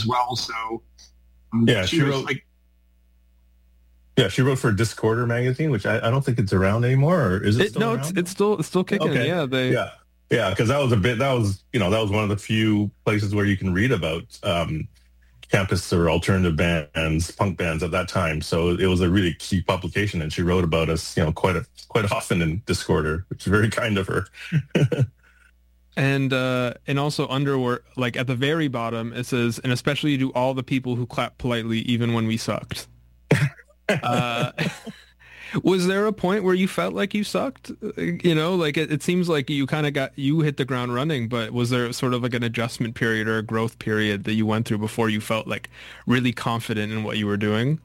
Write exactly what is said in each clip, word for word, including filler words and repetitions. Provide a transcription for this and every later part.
well. So um, yeah, she, she was wrote. like, Yeah, she wrote for Discorder magazine, which I, I don't think it's around anymore. Or is it, It, still no, around? it's it's still it's still kicking. Okay. Yeah, they. Yeah, yeah, because that was a bit. That was you know that was one of the few places where you can read about um, campus or alternative bands, punk bands at that time. So it was a really key publication, and she wrote about us, you know, quite a, quite often in Discorder, which is very kind of her. And uh, and also under, like at the very bottom, it says, and especially to all the people who clap politely even when we sucked. uh, was there a point where you felt like you sucked? You know, like it, it seems like you kind of got, you hit the ground running, but was there sort of like an adjustment period or a growth period that you went through before you felt like really confident in what you were doing?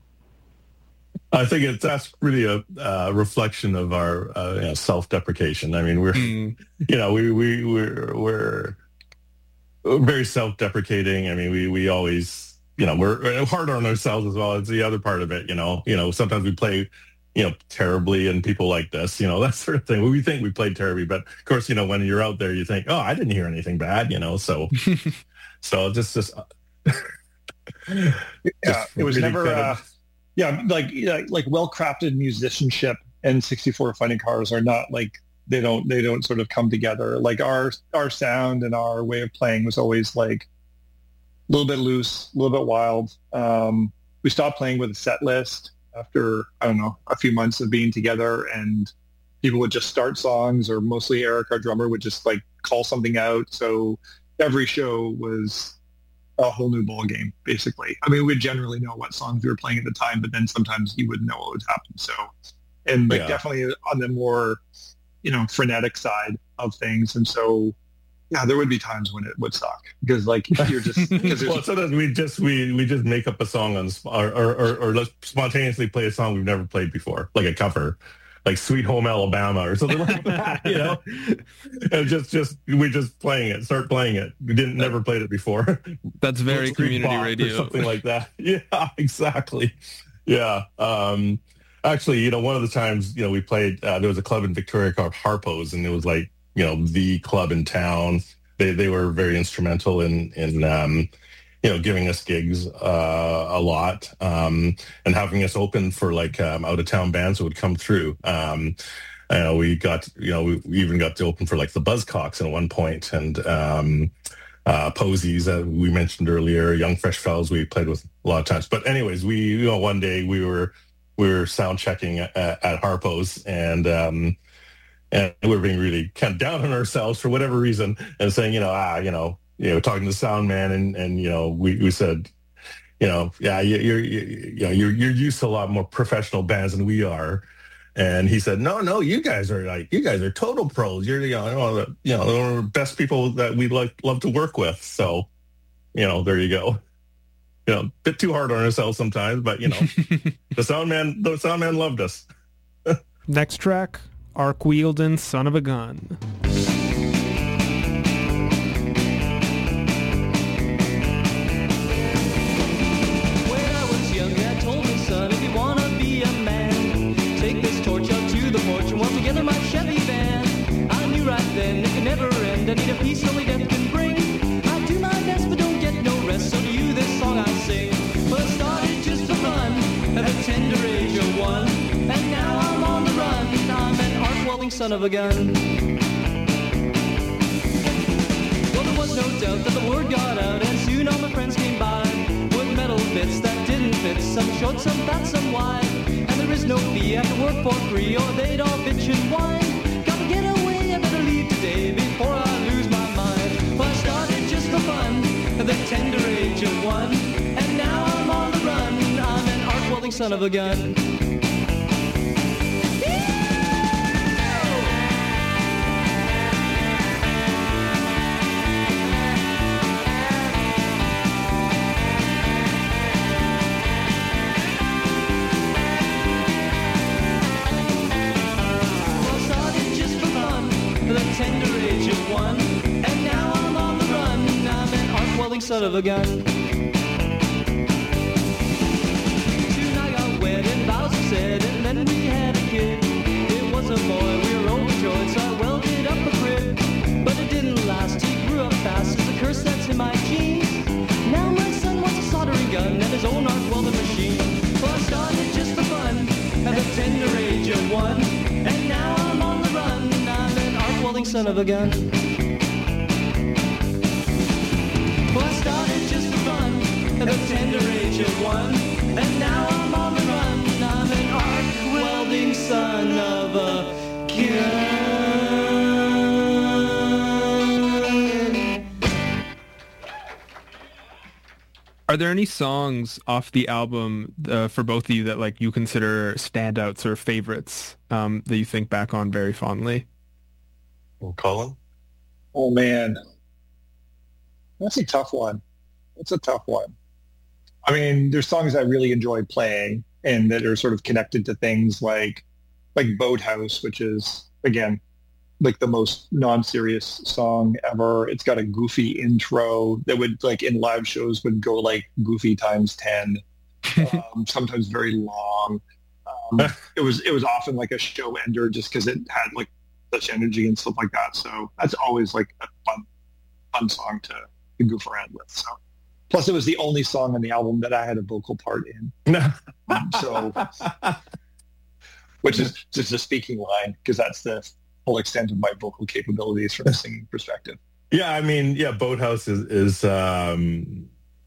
I think it's that's really a uh, reflection of our uh, you know, self-deprecation. I mean, we're mm. you know we we we're, we're very self-deprecating. I mean, we we always you know we're hard on ourselves as well. It's the other part of it. You know, you know sometimes we play you know terribly, and people like this. You know that sort of thing. We think we played terribly, but of course, you know when you're out there, you think, oh, I didn't hear anything bad. You know, so so just just, just yeah, it was really never. Kind of, uh... Yeah, like like well-crafted musicianship and sixty-four Fighting Cars are not like they don't they don't sort of come together. Like our our sound and our way of playing was always like a little bit loose, a little bit wild. Um, we stopped playing with a set list after I don't know a few months of being together, and people would just start songs, or mostly Eric, our drummer, would just like call something out. So every show was a whole new ball game, basically. I mean, we'd generally know what songs we were playing at the time, but then sometimes you wouldn't know what would happen. So, and like yeah. definitely on the more, you know, frenetic side of things. And so, yeah, there would be times when it would suck because, like, you're just. Well, sometimes we just we we just make up a song on or or, or or let's spontaneously play a song we've never played before, like a cover. Like Sweet Home Alabama or something like that, you know. And just, just we just playing it, start playing it. We didn't never played it before. That's very community radio, or something like that. Yeah, exactly. Yeah. Um, actually, you know, one of the times, you know, we played. Uh, there was a club in Victoria called Harpo's, and it was like, you know, the club in town. They they were very instrumental in in. Um, you know, giving us gigs uh, a lot um, and having us open for like um, out of town bands that would come through. Um, you know, we got, you know, we, we even got to open for like the Buzzcocks at one point, and um, uh, Posies that we mentioned earlier, Young Fresh Fellows we played with a lot of times. But anyways, we, you know, one day we were we were sound checking at, at Harpo's, and um, and we were being really kind of down on ourselves for whatever reason, and saying, you know, ah, you know. You know, talking to the sound man, and, and you know, we, we said, you know, yeah, you, you're you, you know you're you're used to a lot more professional bands than we are, and he said, no, no, you guys are like you guys are total pros. You're you know the you know one of the best people that we like love to work with. So, you know, there you go. You know, a bit too hard on ourselves sometimes, but you know, the sound man, the sound man loved us. Next track, Arc Wielding Son of a Gun. I need a piece only death can bring. I do my best but don't get no rest. So to you this song I sing. Well, it started just for fun at the tender age of one, and now I'm on the run. I'm an arc-welding son of a gun. Well, there was no doubt that the word got out, and soon all my friends came by with metal bits that didn't fit. Some short, some fat, some wide, and there is no fee. I can work for free or they'd all bitch and whine. Gotta get away, I better leave today before I the tender age of one, and now I'm on the run. I'm an arc-welding son of a gun. Well, started just for fun, the tender age of one, and now I'm on the run. I'm an arc-welding son of a gun. Soon I got wed and vows were said, and then we had a kid. It was a boy, we were overjoyed, so I welded up a crib. But it didn't last, he grew up fast, it's a curse that's in my genes. Now my son of a gun. Well, I started just for fun at the tender age of one, and now I'm on the run. I'm an arc-welding son of a gun. Are there any songs off the album uh, for both of you that like you consider standouts or favorites um, that you think back on very fondly? Well, Colin? Oh man, that's a tough one. That's a tough one. I mean, there's songs I really enjoy playing and that are sort of connected to things like like Boathouse, which is again like the most non-serious song ever. It's got a goofy intro that would like in live shows would go like goofy times ten, um, sometimes very long. Um, it was it was often like a show ender just because it had like such energy and stuff like that. So that's always like a fun fun song to, to goof around with. So plus it was the only song on the album that I had a vocal part in. um, so which is just a speaking line because that's the full extent of my vocal capabilities from a singing perspective. Yeah, I mean, yeah, Boathouse is, is um,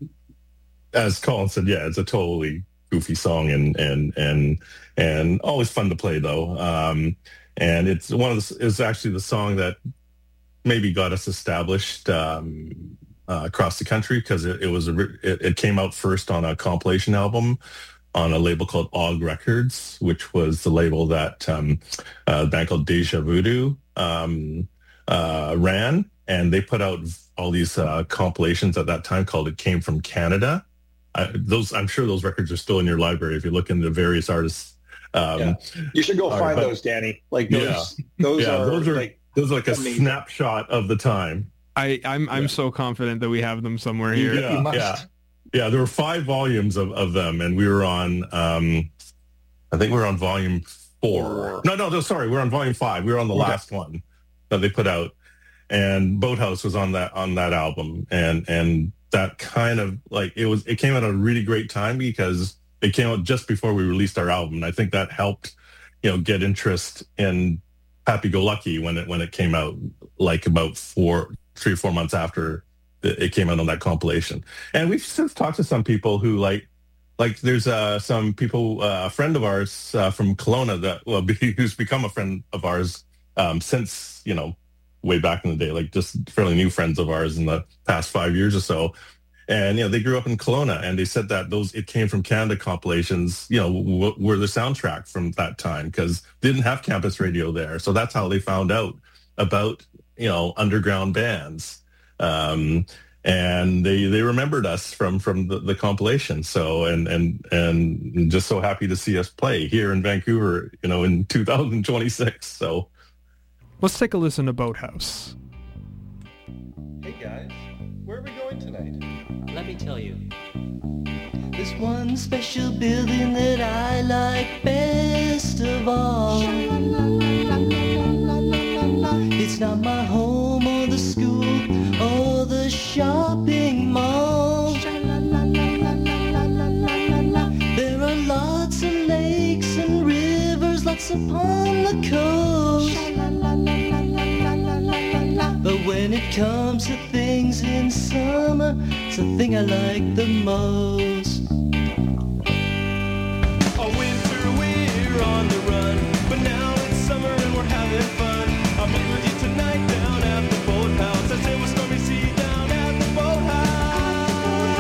as Colin said, yeah, it's a totally goofy song and and and and always fun to play though. Um, and it's one of the, it's actually the song that maybe got us established um, uh, across the country because it, it was a, it, it came out first on a compilation album on a label called Og Records, which was the label that um, uh, a band called Deja Voodoo um, uh, ran. And they put out all these uh, compilations at that time called It Came From Canada. I, those, I'm sure those records are still in your library if you look into various artists. Um, yeah. You should go are, find but, those, Danny. Like those, yeah. those, yeah, are, those are like those are like a amazing. snapshot of the time. I, I'm I'm Yeah. so confident that we have them somewhere here. Yeah, You must. yeah. Yeah, there were five volumes of, of them, and we were on, um, I think we were on volume four. Four. No, no, no, sorry, we were on volume five. We were on the Okay. last one that they put out, and Boathouse was on that on that album, and and that kind of like it was. It came at a really great time because it came out just before we released our album. And I think that helped, you know, get interest in Happy Go Lucky when it when it came out, like about four, three or four months after it came out on that compilation. And we've since talked to some people who like, like there's uh, some people, uh, a friend of ours uh, from Kelowna that, well, who's become a friend of ours um, since, you know, way back in the day, like just fairly new friends of ours in the past five years or so. And, you know, they grew up in Kelowna and they said that those It Came From Canada compilations, you know, w- were the soundtrack from that time because they didn't have campus radio there. So that's how they found out about, you know, underground bands. Um, and they, they remembered us from, from the, the compilation. So, and, and, and just so happy to see us play here in Vancouver, you know, in two thousand twenty-six. So Let's take a listen to Boathouse. Hey guys, where are we going tonight? Let me tell you. There's one special building that I like best of all. It's not my home or the school or the shopping mall. There are lots of lakes and rivers, lots upon the coast. But when it comes to things in summer, it's the thing I like the most. All winter we're on the run, but now it's summer and we're having fun. I'll be with you tonight down at the boathouse. I sail with stormy sea down at the boathouse.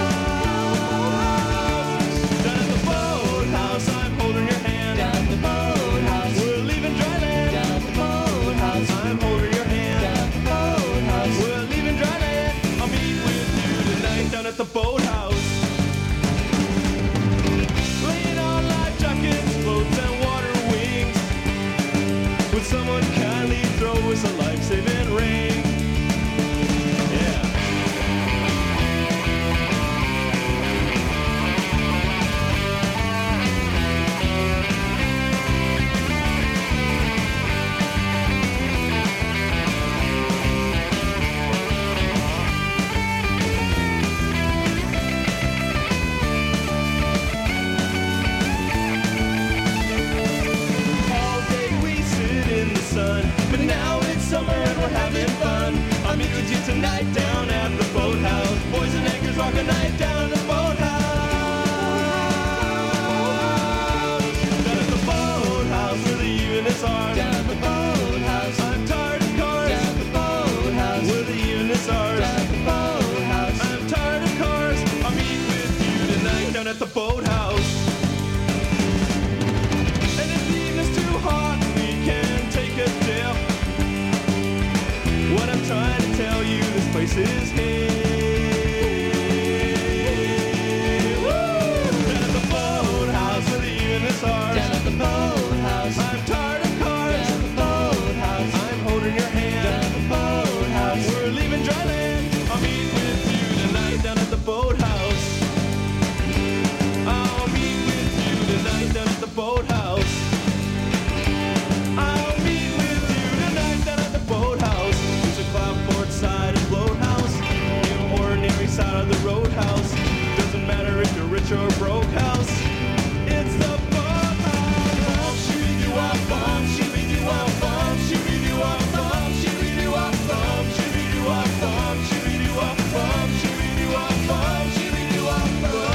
Down at the boathouse, I'm holding your hand. Down at the boathouse, We're leaving dry land. down at the boathouse, I'm holding your hand. down at the boathouse. We're leaving dry land. I'll meet with you tonight down at the boathouse. down at the boathouse. And if the evening's too hot, we can take a dip. What I'm trying to tell you, this place is here. Woo! Down at the boathouse where the evening is hard. Down at the boathouse. I'm tired of cars. Down at the boathouse. I'm holding your hand. Down at the boathouse. We're leaving dry land. I'll meet with you tonight down at the boathouse. I'll meet with you tonight down at the boathouse. I'll meet with you tonight down at the boathouse. There's a cloudport side and boathouse. The ordinary side of the roadhouse. Doesn't matter if you're rich or broke house. It's the boathouse. Shoo-be-doo-wop bum, shoo-be-doo-wop bum, shoo-be-doo-wop bum, shoo-be-doo-wop bum, shoo-be-doo-wop bum, shoo-be-doo-wop bum, shoo-be-doo-wop bum, shoo-be-doo-wop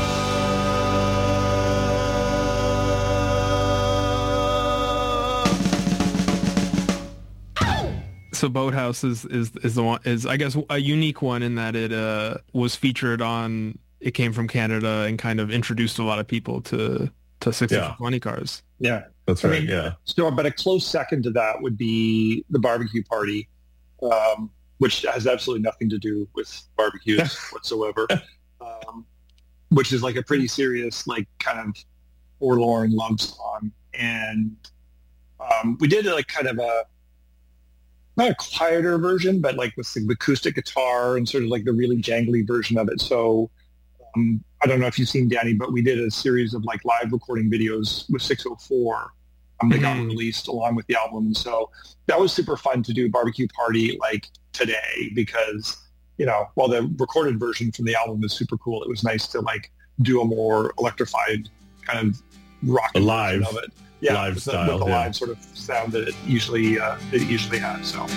bum. So Boathouse is, is is the one is I guess a unique one in that it uh was featured on. It came from Canada and kind of introduced a lot of people to to sixty-four twenty cars. Yeah. That's I right. mean, yeah. So, but a close second to that would be the barbecue party, um, which has absolutely nothing to do with barbecues whatsoever, um, which is like a pretty serious, like kind of forlorn love song. And um, we did like kind of a, not a quieter version, but like with the acoustic guitar and sort of like the really jangly version of it. So um, I don't know if you've seen Danny, but we did a series of like live recording videos with six oh four. Um, they got Mhm. released along with the album. And so that was super fun to do barbecue party like today because, you know, while the recorded version from the album is super cool, it was nice to like do a more electrified kind of rock A live- version of it. Yeah, live with the, style, with the yeah. live sort of sound that it usually uh, that it usually has. So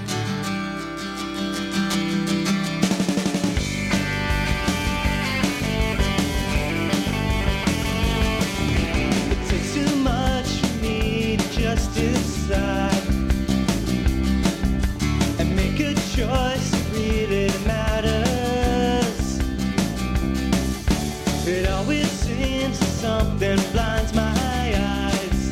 It takes too much for me to just decide and make a choice that really matters. It always seems that something blinds my eyes.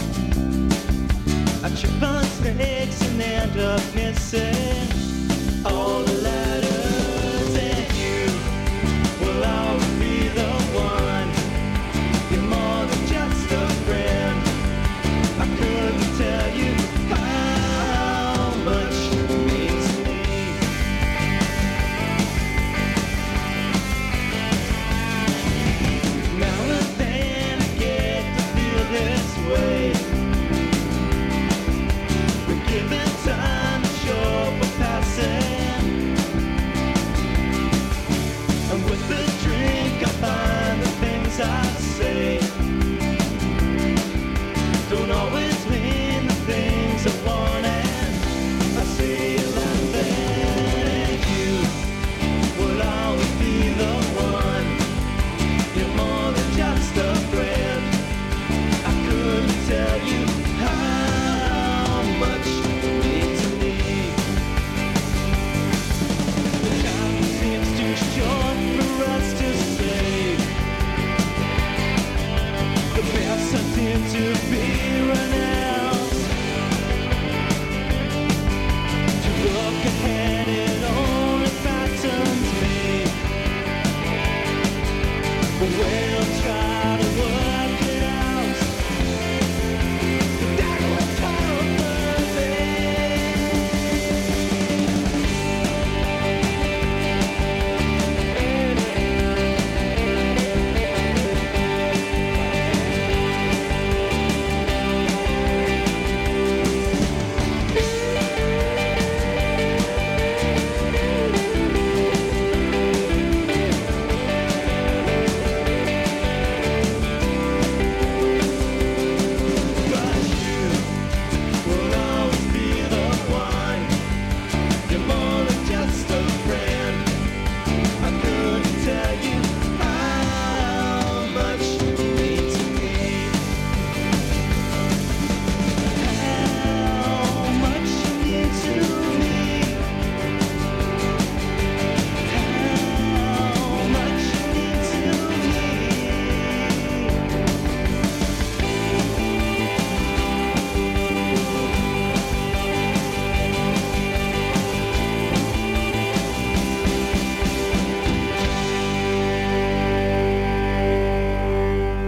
I trip on snakes and end up missing all the letters, and you will always be the one. You're more than just a friend. I couldn't tell you how much it means to me. Now and then I get to feel this way. We're given time to show we're passing. And with the drink I find the things I say don't always mean the things I want, and I see you laughing. You will always be the one. You're more than just a friend. I couldn't tell you how much you mean to me. The time seems too short for us to say the best I seem to be run out. To look ahead, it only fattens me. But we'll try to work it out. That will come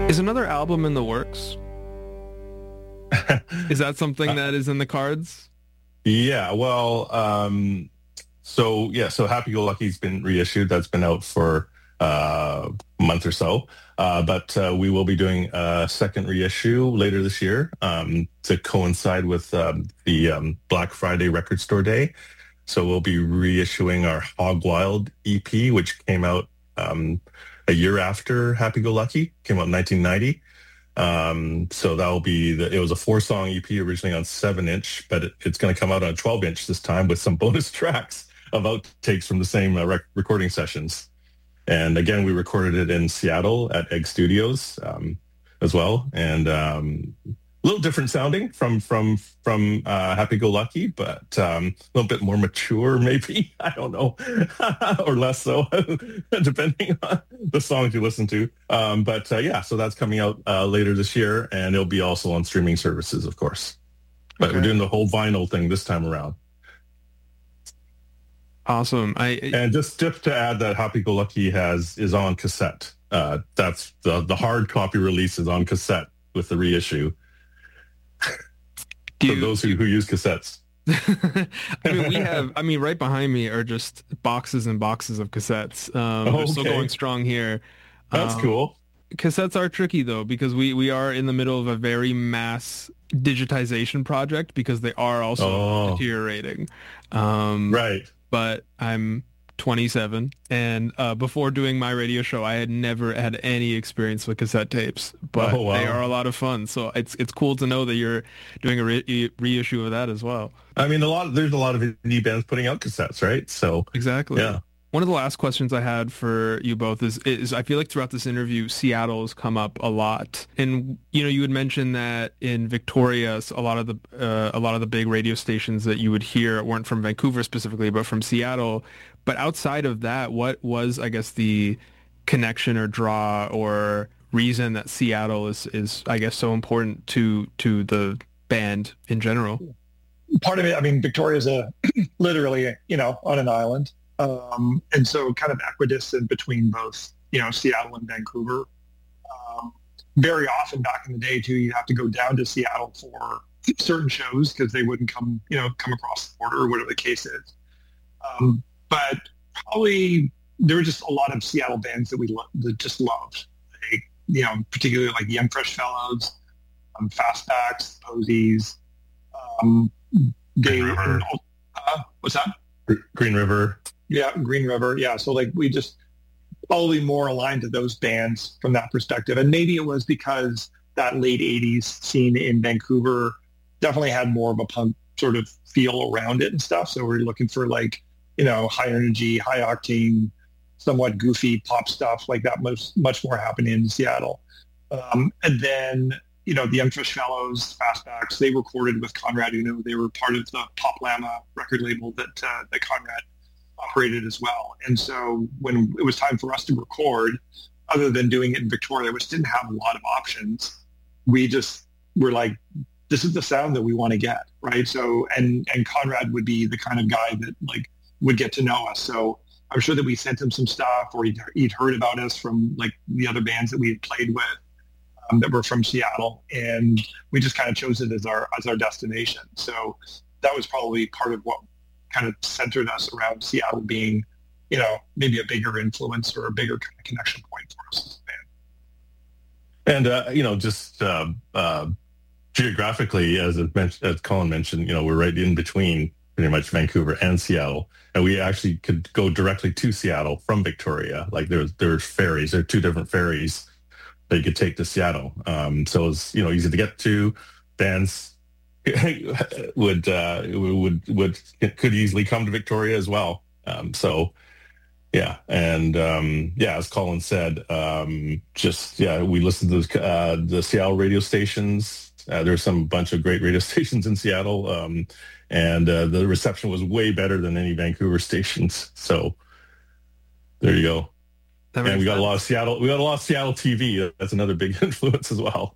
Is another album in the works? Is that something that is in the cards? Yeah, well, um, so yeah, so Happy Go Lucky's been reissued. That's been out for uh, a month or so. Uh, but uh, we will be doing a second reissue later this year um, to coincide with um, the um, Black Friday Record Store Day. So we'll be reissuing our Hog Wild E P, which came out um, a year after Happy Go Lucky. Came out in nineteen ninety. Um, so that will be, the, it was a four-song E P originally on seven inch, but it, it's going to come out on twelve inch this time with some bonus tracks of outtakes from the same uh, rec- recording sessions. And again, we recorded it in Seattle at Egg Studios um, as well. And um, a little different sounding from from from uh, Happy Go Lucky, but um, a little bit more mature, maybe. I don't know, or less so, depending on the songs you listen to. Um, but uh, yeah, so that's coming out uh, later this year, and it'll be also on streaming services, of course. But okay. We're doing the whole vinyl thing this time around. Awesome. I and just just to add that Happy Go Lucky has is on cassette. Uh, that's the the hard copy release is on cassette with the reissue. Do For you, those who, who use cassettes. I mean, we have, I mean, right behind me are just boxes and boxes of cassettes. Um, oh, We're still okay. going strong here. That's um, cool. Cassettes are tricky, though, because we, we are in the middle of a very mass digitization project because they are also oh. deteriorating. Um, right. But I'm twenty-seven, and uh, before doing my radio show, I had never had any experience with cassette tapes, but oh, wow. they are a lot of fun. So it's it's cool to know that you're doing a re- reissue of that as well. I mean, a lot of, there's a lot of indie bands putting out cassettes, right? So exactly. Yeah. One of the last questions I had for you both is, is I feel like throughout this interview, Seattle has come up a lot. And, you know, you had mentioned that in Victoria, a lot of the uh, a lot of the big radio stations that you would hear weren't from Vancouver specifically, but from Seattle. But outside of that, what was, I guess, the connection or draw or reason that Seattle is, is I guess, so important to to the band in general? Part of it, I mean, Victoria is a literally, you know, on an island. Um, and so kind of equidistant between both, you know, Seattle and Vancouver. Um, very often back in the day, too, you'd have to go down to Seattle for certain shows because they wouldn't come, you know, come across the border or whatever the case is. Um, but probably there were just a lot of Seattle bands that we lo- that just loved. They, you know, particularly like the Young Fresh Fellows, um, Fastbacks, Posies. Um, they, Green River. Uh, what's that? Green River. Yeah, Green River. Yeah, so like we just probably more aligned to those bands from that perspective. And maybe it was because that late eighties scene in Vancouver definitely had more of a punk sort of feel around it and stuff. So we're looking for like, you know, high energy, high octane, somewhat goofy pop stuff like that. Much, much more happening in Seattle. Um, and then, you know, the Young Fresh Fellows, Fastbacks, they recorded with Conrad Uno. They were part of the Pop Llama record label that uh, that Conrad operated as well. And so when it was time for us to record, other than doing it in Victoria, which didn't have a lot of options, we just were like, this is the sound that we want to get, right? So, and and Conrad would be the kind of guy that like would get to know us. So I'm sure that we sent him some stuff, or he'd, he'd heard about us from like the other bands that we had played with um, that were from Seattle, and we just kind of chose it as our as our destination. So that was probably part of what kind of centered us around Seattle being, you know, maybe a bigger influence or a bigger kind of connection point for us as a And, band. uh, you know, just uh, uh, geographically, as it men- as Colin mentioned, you know, we're right in between pretty much Vancouver and Seattle. And we actually could go directly to Seattle from Victoria. Like there's there's ferries. There are two different ferries that you could take to Seattle. Um, so it's, you know, easy to get to. Bands would uh, would would could easily come to Victoria as well. Um, so yeah, and um, yeah, as Colin said, um, just yeah, we listened to the, uh, the Seattle radio stations. Uh, there's some bunch of great radio stations in Seattle, um, and uh, the reception was way better than any Vancouver stations. So there you go. And we got sense. a lot of Seattle. We got a lot of Seattle T V. That's another big influence as well.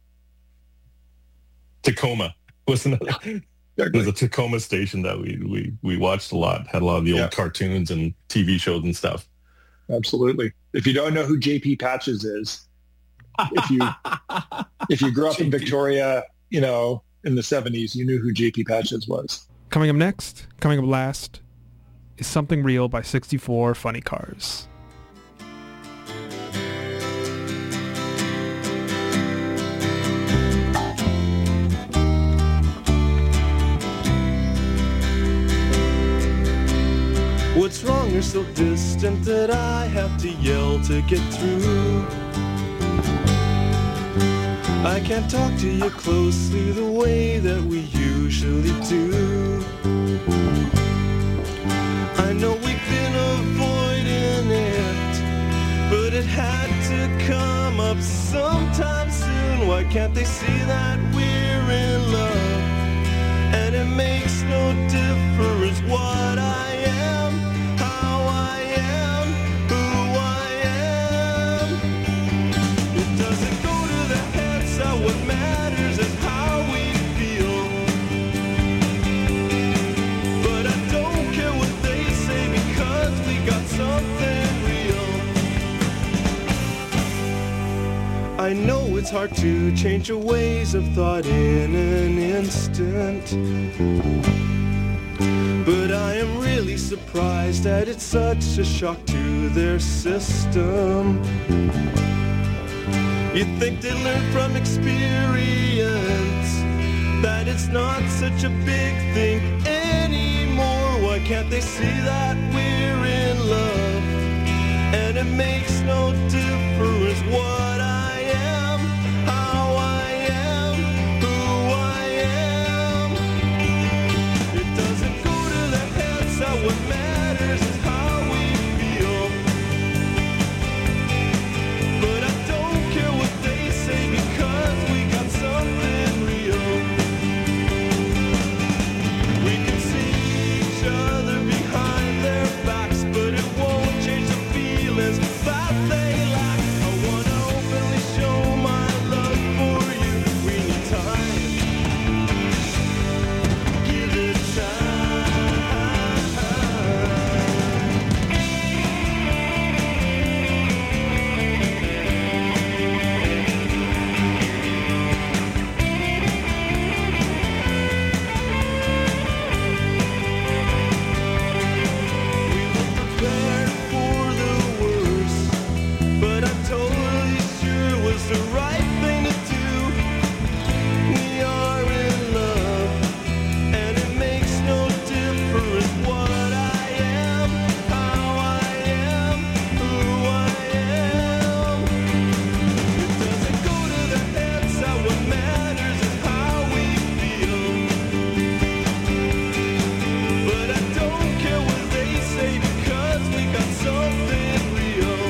Tacoma was another. There was a Tacoma station that we, we, we watched a lot. Had a lot of the old yeah. cartoons and T V shows and stuff. Absolutely. If you don't know who J P Patches is, if you if you grew up in Victoria, you know, in the seventies, you knew who J P Patches was. Coming up next, coming up last, is Something Real by sixty-four Funny Cars. What's wrong? You're so distant that I have to yell to get through. I can't talk to you closely the way that we usually do. I know we've been avoiding it, but it had to come up sometime soon. Why can't they see that we're in love? And it makes no difference what I am, how I am, who I am. It doesn't go to the head, so what matters is how we feel. But I don't care what they say because we got something real. I know it's hard to change your ways of thought in an instant, but I am really surprised that it's such a shock to their system. You'd think they learn from experience that it's not such a big thing anymore. Why can't they see that we're in love? And it makes no difference what I am, how I am, who I am. It doesn't go to the head, so what matters is how we feel. But I don't care what they say because we got something real. We can see each other behind their backs, but it won't change the feelings that they lack. I wanna openly show my love for you. We need time. Give it time. We were prepared for the worst, but I'm totally sure it was the right thing to do. We are in love, and it makes no difference what I am, how I am, who I am. It doesn't go to the head, so what matters is how we feel. But I don't care what they say because we got something real.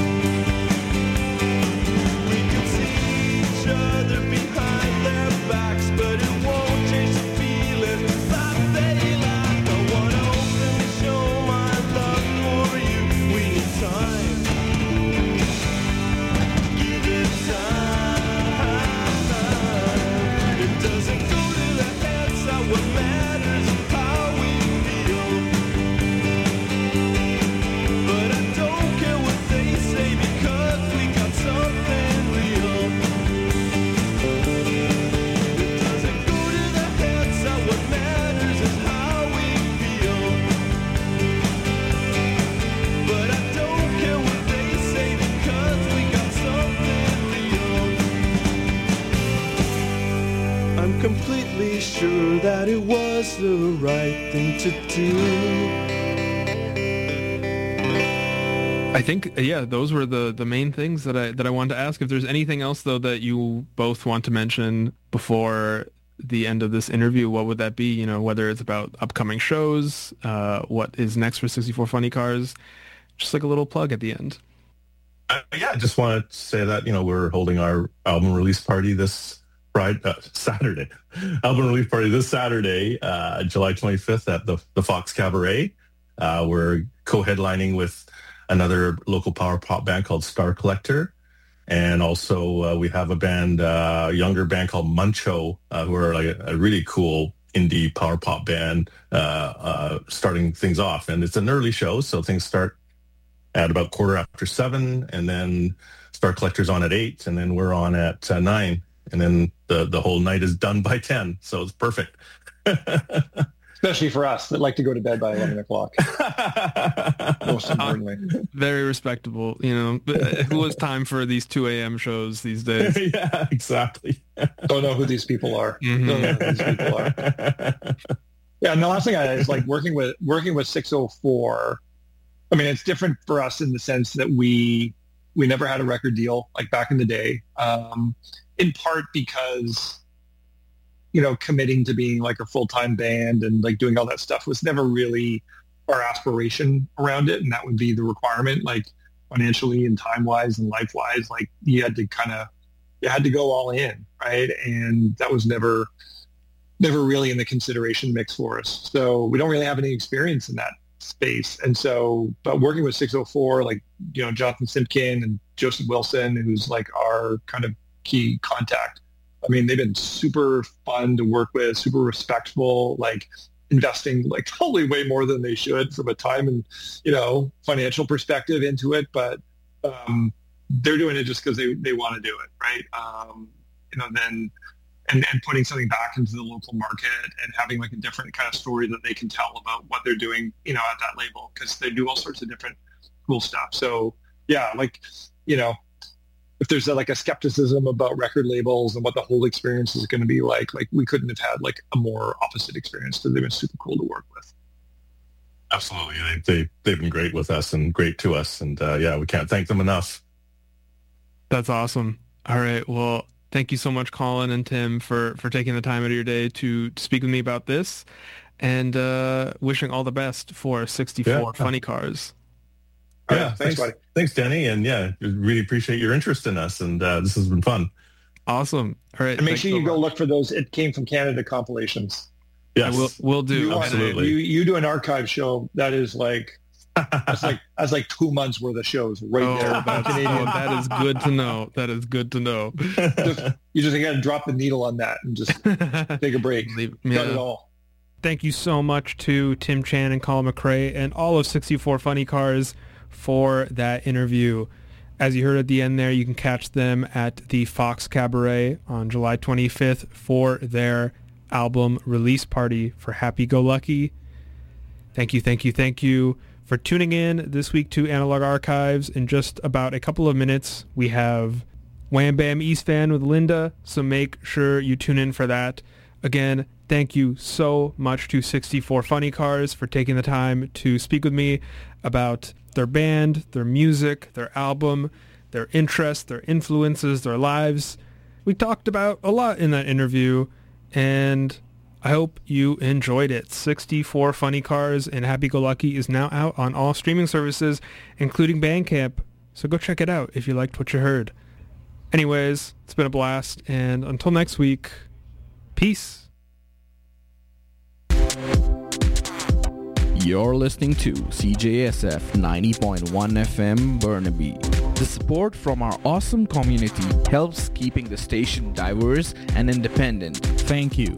We can see each other behind their backs, but it won't change the feeling that they lack. I wanna openly show my love for you. We need time. Give it time. It doesn't go to the head, so what matters is how we feel. But I don't care what they say because we got something real. It doesn't go to the head, so what matters is how we feel. But I don't care what they say because we got something real. I'm completely sure that it was the right thing to do. I think, yeah, those were the, the main things that I that I wanted to ask. If there's anything else, though, that you both want to mention before the end of this interview, what would that be? You know, whether it's about upcoming shows, uh, what is next for sixty-four Funny Cars, just like a little plug at the end. Uh, yeah, I just wanted to say that, you know, we're holding our album release party this Friday, uh, Saturday. Album release party this Saturday, uh, July twenty-fifth at the, the Fox Cabaret. Uh, we're co-headlining with another local power pop band called Star Collector. And also uh, we have a band, uh, a younger band called Muncho, uh, who are like a, a really cool indie power pop band uh, uh, starting things off. And it's an early show, so things start at about quarter after seven, and then Star Collector's on at eight, and then we're on at uh, nine, and then the the whole night is done by ten. So it's perfect. Especially for us that like to go to bed by eleven o'clock. Most importantly. Very respectable. You know, who has time for these two a.m. shows these days? Yeah, exactly. Don't know who these people are. Mm-hmm. Don't know who these people are. Yeah, and the last thing I is like working with working with six oh four. I mean, it's different for us in the sense that we we never had a record deal like back in the day. Um, in part because, you know, committing to being like a full-time band and like doing all that stuff was never really our aspiration around it. And that would be the requirement, like financially and time-wise and life-wise, like you had to kind of, you had to go all in, right? And that was never, never really in the consideration mix for us. So we don't really have any experience in that space. And so, but working with six oh four, like, you know, Jonathan Simpkin and Joseph Wilson, who's like our kind of key contact, I mean, they've been super fun to work with, super respectful, like investing like probably way more than they should from a time and, you know, financial perspective into it. But um, they're doing it just because they, they want to do it, right? Um, you know, then and, and putting something back into the local market and having like a different kind of story that they can tell about what they're doing, you know, at that label, because they do all sorts of different cool stuff. So yeah, like, you know, if there's a, like a skepticism about record labels and what the whole experience is going to be like, like we couldn't have had like a more opposite experience. So they've been super cool to work with. Absolutely. They, they, they've been great with us and great to us. And uh, yeah, we can't thank them enough. That's awesome. All right. Well, thank you so much, Colin and Tim, for, for taking the time out of your day to speak with me about this, and uh, wishing all the best for sixty-four yeah. Funny Cars. All yeah, right, thanks, thanks, thanks, Denny, and yeah, really appreciate your interest in us, and uh, this has been fun. Awesome. All right, and make sure you so go look for those "It Came from Canada" compilations. Yes, we'll, we'll do. You Absolutely. You, you do an archive show that is like that's like that's like two months worth of shows right oh, there. That's, Canadian. Oh, that is good to know. That is good to know. Just, you just got to drop the needle on that and just take a break. Leave, yeah. Got it all. Thank you so much to Tim Chan and Colin McRae and all of sixty-four Funny Cars for that interview. As you heard at the end there, you can catch them at the Fox Cabaret on July twenty-fifth for their album release party for Happy Go Lucky. Thank you, thank you, thank you for tuning in this week to Analog Archives. In just about a couple of minutes, we have Wham Bam East Fan with Linda, so make sure you tune in for that. Again, thank you so much to sixty-four Funny Cars for taking the time to speak with me about their band, their music, their album, their interests, their influences, their lives. We talked about a lot in that interview, and I hope you enjoyed it. sixty-four Funny Cars and Happy Go Lucky is now out on all streaming services, including Bandcamp, so go check it out if you liked what you heard. Anyways, it's been a blast, and until next week, peace. You're listening to C J S F ninety point one F M Burnaby. The support from our awesome community helps keeping the station diverse and independent. Thank you.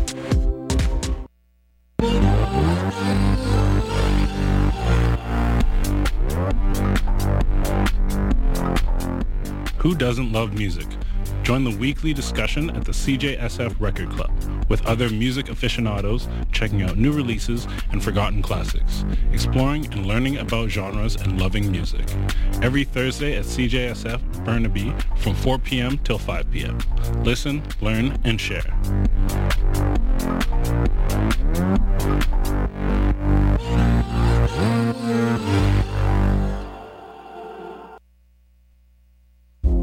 Who doesn't love music? Join the weekly discussion at the C J S F Record Club with other music aficionados checking out new releases and forgotten classics, exploring and learning about genres and loving music. Every Thursday at C J S F Burnaby from four p.m. till five p.m. Listen, learn, and share.